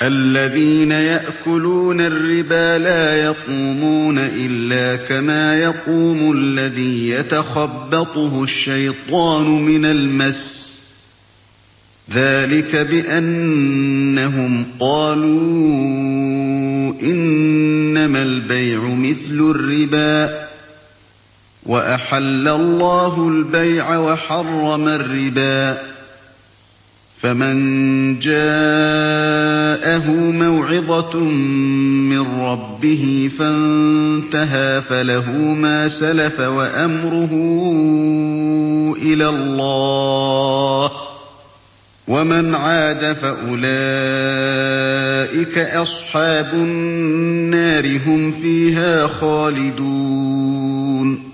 الذين يأكلون الربا لا يقومون إلا كما يقوم الذي يتخبطه الشيطان من المس ذلك بأنهم قالوا إنما البيع مثل الربا وأحل الله البيع وحرم الربا فمن جاءه موعظة من ربه فانتهى فله ما سلف وأمره إلى الله ومن عاد فأولئك أصحاب النار هم فيها خالدون